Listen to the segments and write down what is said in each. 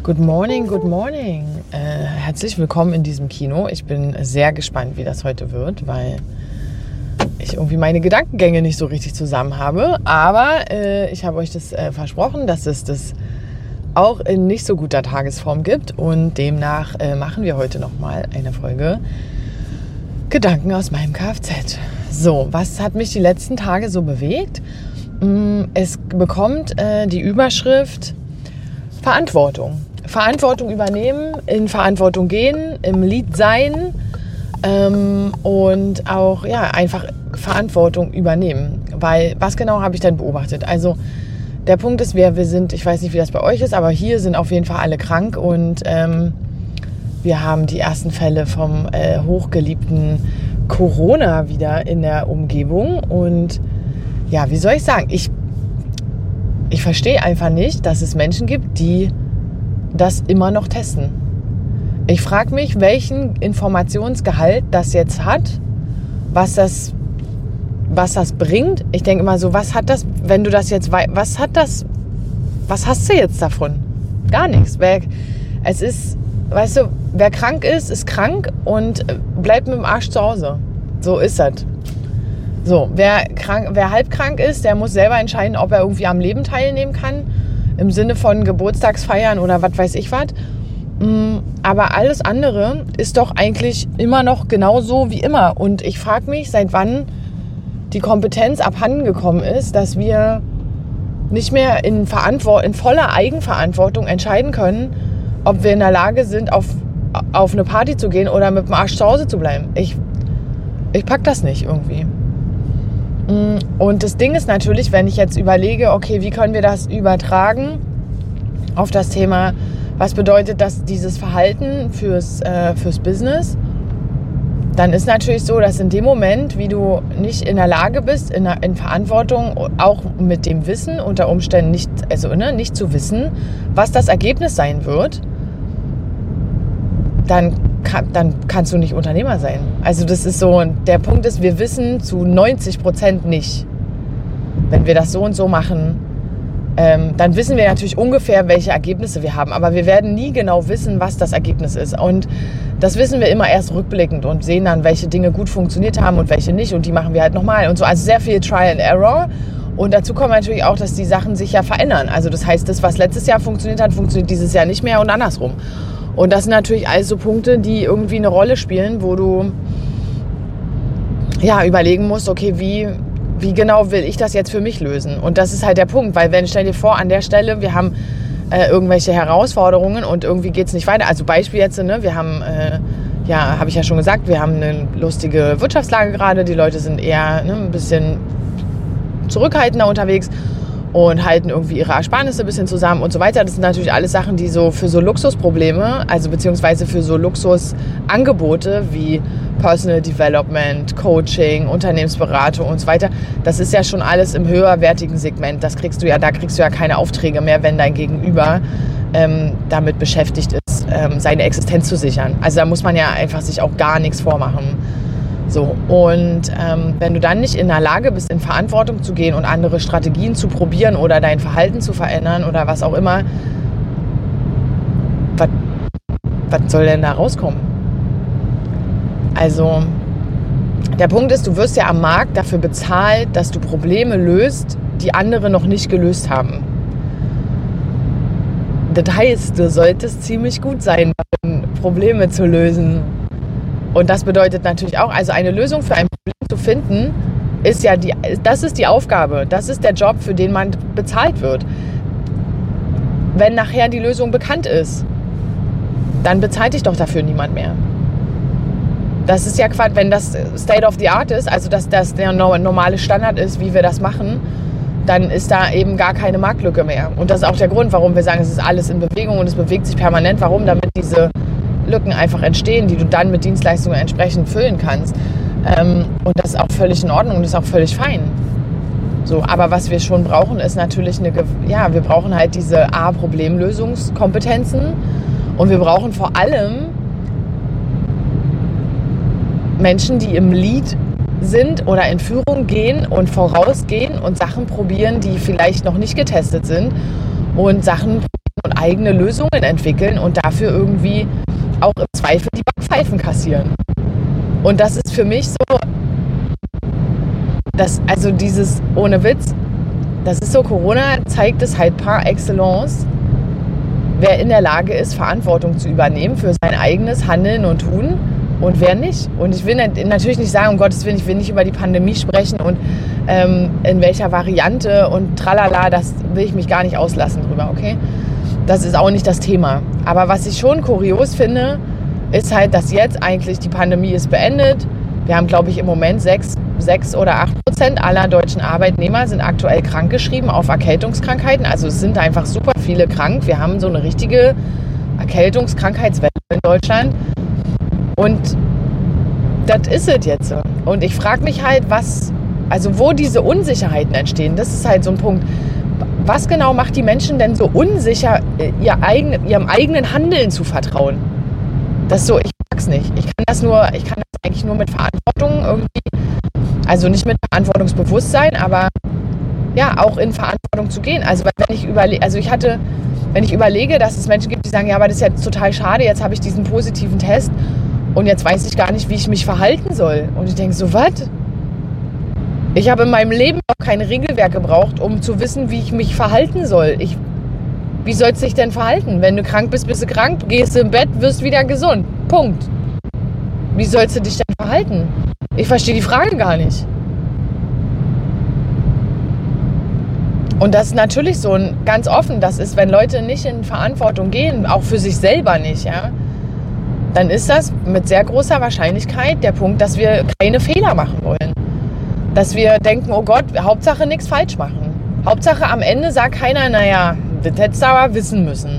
Good morning, good morning. Herzlich willkommen in diesem Kino. Ich bin sehr gespannt, wie das heute wird, weil ich irgendwie meine Gedankengänge nicht so richtig zusammen habe. Aber ich habe euch das versprochen, dass es das auch in nicht so guter Tagesform gibt. Und demnach machen wir heute nochmal eine Folge Gedanken aus meinem Kfz. So, was hat mich die letzten Tage so bewegt? Es bekommt die Überschrift Verantwortung. Verantwortung übernehmen, in Verantwortung gehen, im Lead sein und auch einfach Verantwortung übernehmen. Weil was genau habe ich denn beobachtet? Also der Punkt ist, wir sind, ich weiß nicht, wie das bei euch ist, aber hier sind auf jeden Fall alle krank und wir haben die ersten Fälle vom hochgeliebten Corona wieder in der Umgebung. Und ja, wie soll ich sagen, ich verstehe einfach nicht, dass es Menschen gibt, die das immer noch testen. Ich frage mich, welchen Informationsgehalt das jetzt hat, was das bringt. Ich denke immer so, was hat das, wenn du das jetzt, was hast du jetzt davon? Gar nichts. Es ist, weißt du, wer krank ist krank und bleibt mit dem Arsch zu Hause. So ist das. So, wer halb krank ist, der muss selber entscheiden, ob er irgendwie am Leben teilnehmen kann. Im Sinne von Geburtstagsfeiern oder was weiß ich was. Aber alles andere ist doch eigentlich immer noch genauso wie immer. Und ich frage mich, seit wann die Kompetenz abhanden gekommen ist, dass wir nicht mehr in voller Eigenverantwortung entscheiden können, ob wir in der Lage sind, auf eine Party zu gehen oder mit dem Arsch zu Hause zu bleiben. Ich pack das nicht irgendwie. Und das Ding ist natürlich, wenn ich jetzt überlege, okay, wie können wir das übertragen auf das Thema, was bedeutet das dieses Verhalten fürs Business, dann ist natürlich so, dass in dem Moment, wie du nicht in der Lage bist, in Verantwortung, auch mit dem Wissen unter Umständen nicht zu wissen, was das Ergebnis sein wird, dann kannst du nicht Unternehmer sein. Also das ist so, der Punkt ist, wir wissen zu 90% nicht. Wenn wir das so und so machen, dann wissen wir natürlich ungefähr, welche Ergebnisse wir haben. Aber wir werden nie genau wissen, was das Ergebnis ist. Und das wissen wir immer erst rückblickend und sehen dann, welche Dinge gut funktioniert haben und welche nicht. Und die machen wir halt nochmal und so. Also sehr viel Trial and Error. Und dazu kommt natürlich auch, dass die Sachen sich ja verändern. Also das heißt, das, was letztes Jahr funktioniert hat, funktioniert dieses Jahr nicht mehr und andersrum. Und das sind natürlich alles so Punkte, die irgendwie eine Rolle spielen, wo du überlegen musst, okay, wie genau will ich das jetzt für mich lösen? Und das ist halt der Punkt, weil stell dir vor, an der Stelle, wir haben irgendwelche Herausforderungen und irgendwie geht es nicht weiter. Also Beispiel jetzt, wir haben, habe ich ja schon gesagt, wir haben eine lustige Wirtschaftslage gerade, die Leute sind eher ein bisschen zurückhaltender unterwegs und halten irgendwie ihre Ersparnisse ein bisschen zusammen und so weiter. Das sind natürlich alles Sachen, die so für so Luxusprobleme, also beziehungsweise für so Luxusangebote wie Personal Development, Coaching, Unternehmensberatung und so weiter, das ist ja schon alles im höherwertigen Segment. Da kriegst du ja keine Aufträge mehr, wenn dein Gegenüber damit beschäftigt ist, seine Existenz zu sichern. Also da muss man ja einfach sich auch gar nichts vormachen. So, und wenn du dann nicht in der Lage bist, in Verantwortung zu gehen und andere Strategien zu probieren oder dein Verhalten zu verändern oder was auch immer, was soll denn da rauskommen? Also, der Punkt ist, du wirst ja am Markt dafür bezahlt, dass du Probleme löst, die andere noch nicht gelöst haben. Das heißt, du solltest ziemlich gut sein, Probleme zu lösen. Und das bedeutet natürlich auch, also eine Lösung für ein Problem zu finden, das ist die Aufgabe, das ist der Job, für den man bezahlt wird. Wenn nachher die Lösung bekannt ist, dann bezahlt dich doch dafür niemand mehr. Das ist ja Quatsch, wenn das State of the Art ist, also dass das der normale Standard ist, wie wir das machen, dann ist da eben gar keine Marktlücke mehr. Und das ist auch der Grund, warum wir sagen, es ist alles in Bewegung und es bewegt sich permanent. Warum? Damit diese Lücken einfach entstehen, die du dann mit Dienstleistungen entsprechend füllen kannst. Und das ist auch völlig in Ordnung und das ist auch völlig fein. So, aber was wir schon brauchen, ist natürlich wir brauchen halt diese Problemlösungskompetenzen und wir brauchen vor allem Menschen, die im Lead sind oder in Führung gehen und vorausgehen und Sachen probieren, die vielleicht noch nicht getestet sind und Sachen probieren und eigene Lösungen entwickeln und dafür irgendwie auch im Zweifel die Backpfeifen kassieren. Und das ist für mich so, also dieses, ohne Witz, das ist so, Corona zeigt es halt par excellence, wer in der Lage ist, Verantwortung zu übernehmen für sein eigenes Handeln und Tun und wer nicht. Und ich will natürlich nicht sagen, um Gottes Willen, ich will nicht über die Pandemie sprechen und in welcher Variante und tralala, das will ich mich gar nicht auslassen drüber, okay? Das ist auch nicht das Thema. Aber was ich schon kurios finde, ist halt, dass jetzt eigentlich die Pandemie ist beendet. Wir haben, glaube ich, im Moment 6 oder 8% aller deutschen Arbeitnehmer sind aktuell krankgeschrieben auf Erkältungskrankheiten. Also es sind einfach super viele krank. Wir haben so eine richtige Erkältungskrankheitswelle in Deutschland. Und das ist es jetzt. Und ich frage mich halt, wo diese Unsicherheiten entstehen. Das ist halt so ein Punkt. Was genau macht die Menschen denn so unsicher, ihrem eigenen Handeln zu vertrauen? Das ist so, ich mag's nicht. Ich kann das eigentlich nur mit Verantwortung irgendwie, also nicht mit Verantwortungsbewusstsein, aber ja, auch in Verantwortung zu gehen. Also wenn ich überlege, dass es Menschen gibt, die sagen, ja, aber das ist jetzt total schade, jetzt habe ich diesen positiven Test und jetzt weiß ich gar nicht, wie ich mich verhalten soll. Und ich denke so, was? Ich habe in meinem Leben noch kein Regelwerk gebraucht, um zu wissen, wie ich mich verhalten soll. Wie sollst du dich denn verhalten? Wenn du krank bist, bist du krank, gehst du im Bett, wirst wieder gesund. Punkt. Wie sollst du dich denn verhalten? Ich verstehe die Frage gar nicht. Und das ist natürlich so ganz offen, das ist, wenn Leute nicht in Verantwortung gehen, auch für sich selber nicht, ja, dann ist das mit sehr großer Wahrscheinlichkeit der Punkt, dass wir keine Fehler machen wollen. Dass wir denken, oh Gott, Hauptsache nichts falsch machen. Hauptsache am Ende sagt keiner, naja, das hättest du aber wissen müssen.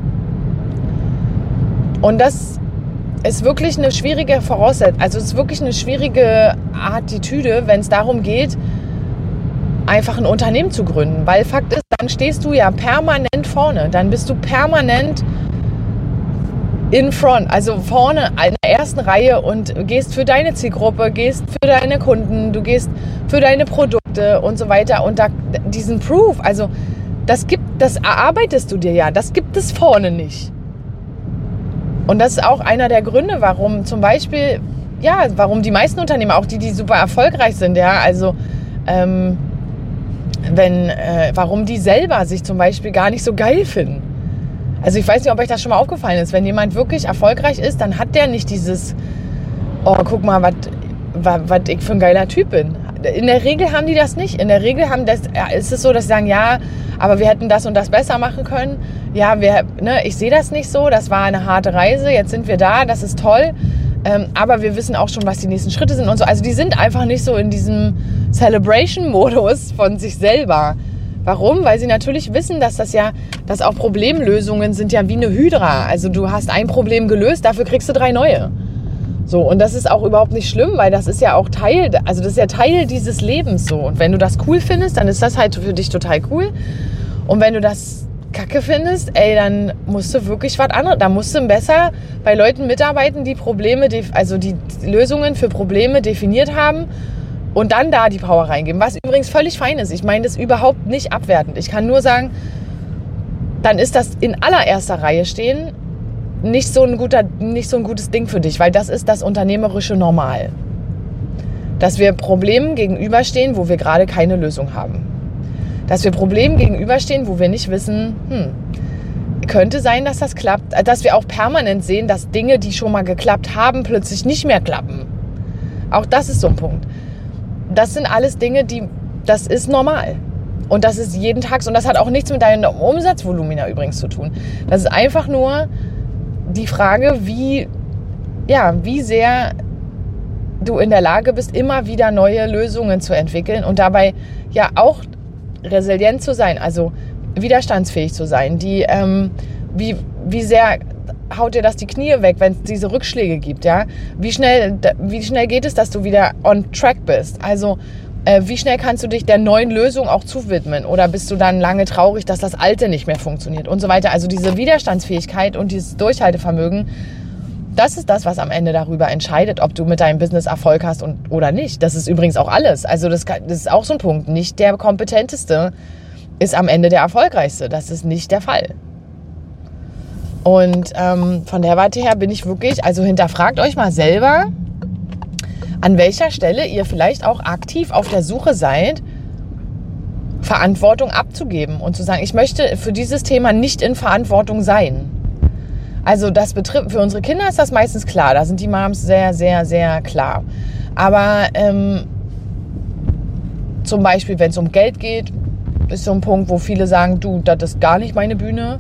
Und das ist wirklich eine schwierige Voraussetzung, also es ist wirklich eine schwierige Attitüde, wenn es darum geht, einfach ein Unternehmen zu gründen. Weil Fakt ist, dann stehst du ja permanent vorne, dann bist du permanent in front, also vorne in der ersten Reihe und gehst für deine Zielgruppe, gehst für deine Kunden, du gehst für deine Produkte und so weiter. Und diesen Proof, also das erarbeitest du dir ja, das gibt es vorne nicht. Und das ist auch einer der Gründe, warum zum Beispiel, ja, warum die meisten Unternehmer, auch die super erfolgreich sind, ja, also warum die selber sich zum Beispiel gar nicht so geil finden. Also ich weiß nicht, ob euch das schon mal aufgefallen ist. Wenn jemand wirklich erfolgreich ist, dann hat der nicht dieses, oh, guck mal, was ich für ein geiler Typ bin. In der Regel haben die das nicht. In der Regel ist es so, dass sie sagen, ja, aber wir hätten das und das besser machen können. Ja, ich sehe das nicht so. Das war eine harte Reise. Jetzt sind wir da. Das ist toll. Aber wir wissen auch schon, was die nächsten Schritte sind und so. Also die sind einfach nicht so in diesem Celebration-Modus von sich selber. Warum? Weil sie natürlich wissen, dass auch Problemlösungen sind ja wie eine Hydra. Also du hast ein Problem gelöst, dafür kriegst du 3 neue. So, und das ist auch überhaupt nicht schlimm, weil das ist ja auch Teil dieses Lebens so. Und wenn du das cool findest, dann ist das halt für dich total cool. Und wenn du das Kacke findest, dann musst du wirklich was anderes, da musst du besser bei Leuten mitarbeiten, die die Lösungen für Probleme definiert haben und dann da die Power reingeben, was übrigens völlig fein ist. Ich meine das überhaupt nicht abwertend. Ich kann nur sagen, dann ist das in allererster Reihe stehen nicht so ein gutes Ding für dich, weil das ist das unternehmerische Normal. Dass wir Problemen gegenüberstehen, wo wir gerade keine Lösung haben. Dass wir Problemen gegenüberstehen, wo wir nicht wissen, könnte sein, dass das klappt. Dass wir auch permanent sehen, dass Dinge, die schon mal geklappt haben, plötzlich nicht mehr klappen. Auch das ist so ein Punkt. Das sind alles Dinge, das ist normal. Und das ist jeden Tag so. Und das hat auch nichts mit deinem Umsatzvolumina übrigens zu tun. Das ist einfach nur die Frage, wie sehr du in der Lage bist, immer wieder neue Lösungen zu entwickeln und dabei ja auch resilient zu sein, also widerstandsfähig zu sein. Wie sehr haut dir das die Knie weg, wenn es diese Rückschläge gibt, ja? Wie schnell geht es, dass du wieder on track bist? Also wie schnell kannst du dich der neuen Lösung auch zuwidmen? Oder bist du dann lange traurig, dass das Alte nicht mehr funktioniert und so weiter? Also diese Widerstandsfähigkeit und dieses Durchhaltevermögen, das ist das, was am Ende darüber entscheidet, ob du mit deinem Business Erfolg hast oder nicht. Das ist übrigens auch alles. Also das ist auch so ein Punkt. Nicht der Kompetenteste ist am Ende der Erfolgreichste. Das ist nicht der Fall. Und von der Warte her bin ich wirklich, also hinterfragt euch mal selber, an welcher Stelle ihr vielleicht auch aktiv auf der Suche seid, Verantwortung abzugeben und zu sagen, ich möchte für dieses Thema nicht in Verantwortung sein. Also das betrifft, für unsere Kinder ist das meistens klar, da sind die Moms sehr, sehr, sehr klar. Aber zum Beispiel, wenn es um Geld geht, ist so ein Punkt, wo viele sagen, du, das ist gar nicht meine Bühne.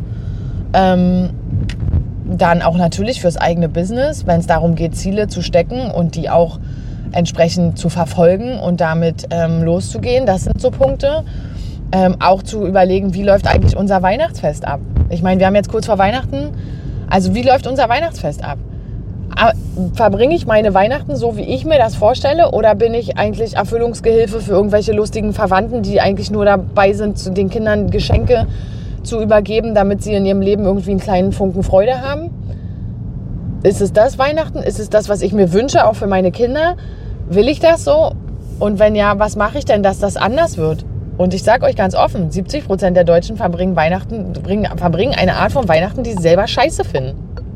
Dann auch natürlich fürs eigene Business, wenn es darum geht, Ziele zu stecken und die auch entsprechend zu verfolgen und damit loszugehen. Das sind so Punkte. Auch zu überlegen, wie läuft eigentlich unser Weihnachtsfest ab? Ich meine, wir haben jetzt kurz vor Weihnachten. Also wie läuft unser Weihnachtsfest ab? Verbringe ich meine Weihnachten so, wie ich mir das vorstelle? Oder bin ich eigentlich Erfüllungsgehilfe für irgendwelche lustigen Verwandten, die eigentlich nur dabei sind, zu den Kindern Geschenke zu übergeben, damit sie in ihrem Leben irgendwie einen kleinen Funken Freude haben? Ist es das Weihnachten? Ist es das, was ich mir wünsche, auch für meine Kinder? Will ich das so? Und wenn ja, was mache ich denn, dass das anders wird? Und ich sage euch ganz offen, 70% der Deutschen verbringen eine Art von Weihnachten, die sie selber scheiße finden.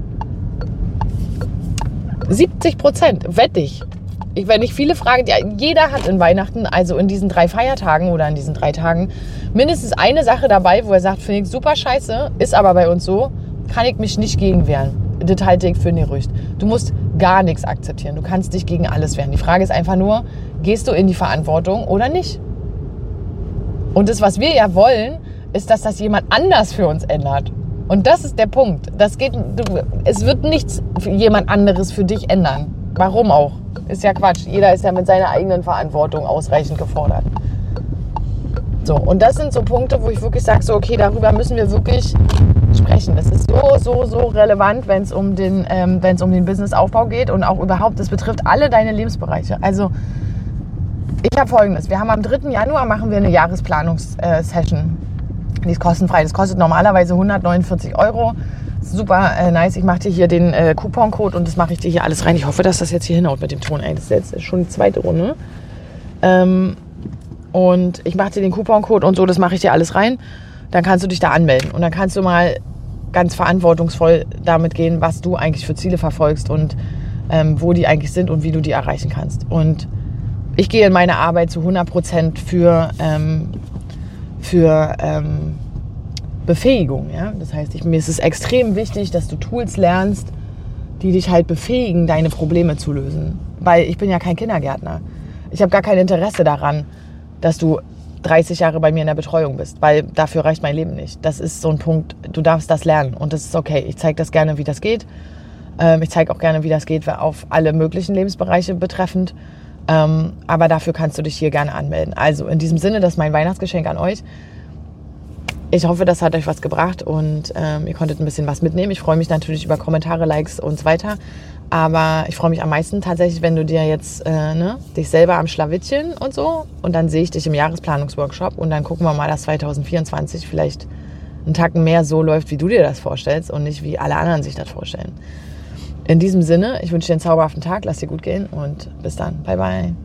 70%, wette ich. Wenn ich viele frage, ja, jeder hat in Weihnachten, also in diesen 3 Feiertagen oder in diesen 3 Tagen, mindestens eine Sache dabei, wo er sagt, finde ich super scheiße, ist aber bei uns so, kann ich mich nicht gegen wehren. Das halte ich für ein Gerücht. Du musst gar nichts akzeptieren. Du kannst dich gegen alles wehren. Die Frage ist einfach nur, gehst du in die Verantwortung oder nicht? Und das, was wir ja wollen, ist, dass das jemand anders für uns ändert. Und das ist der Punkt. Es wird nichts für jemand anderes für dich ändern. Warum auch? Ist ja Quatsch. Jeder ist ja mit seiner eigenen Verantwortung ausreichend gefordert. So, und das sind so Punkte, wo ich wirklich sage, so, okay, darüber müssen wir wirklich sprechen. Das ist so relevant, wenn es um den Businessaufbau geht und auch überhaupt, das betrifft alle deine Lebensbereiche. Also, ich habe Folgendes. Wir haben am 3. Januar machen wir eine Jahresplanungssession. Die ist kostenfrei. Das kostet normalerweise 149 €. Super nice. Ich mache dir hier den Couponcode und das mache ich dir hier alles rein. Ich hoffe, dass das jetzt hier hinhaut mit dem Ton. Das ist jetzt schon die 2. Runde. Und ich mache dir den Couponcode und so, das mache ich dir alles rein. Dann kannst du dich da anmelden. Und dann kannst du mal ganz verantwortungsvoll damit gehen, was du eigentlich für Ziele verfolgst und wo die eigentlich sind und wie du die erreichen kannst. Und ich gehe in meine Arbeit zu 100% für Befähigung. Ja? Das heißt, mir ist es extrem wichtig, dass du Tools lernst, die dich halt befähigen, deine Probleme zu lösen. Weil ich bin ja kein Kindergärtner. Ich habe gar kein Interesse daran, dass du 30 Jahre bei mir in der Betreuung bist, weil dafür reicht mein Leben nicht. Das ist so ein Punkt, du darfst das lernen und das ist okay. Ich zeige das gerne, wie das geht. Ich zeige auch gerne, wie das geht, auf alle möglichen Lebensbereiche betreffend. Aber dafür kannst du dich hier gerne anmelden. Also in diesem Sinne, das ist mein Weihnachtsgeschenk an euch. Ich hoffe, das hat euch was gebracht und ihr konntet ein bisschen was mitnehmen. Ich freue mich natürlich über Kommentare, Likes und so weiter. Aber ich freue mich am meisten tatsächlich, wenn du dir jetzt dich selber am Schlawittchen und so und dann sehe ich dich im Jahresplanungsworkshop und dann gucken wir mal, dass 2024 vielleicht einen Tacken mehr so läuft, wie du dir das vorstellst und nicht, wie alle anderen sich das vorstellen. In diesem Sinne, ich wünsche dir einen zauberhaften Tag, lass dir gut gehen und bis dann. Bye, bye.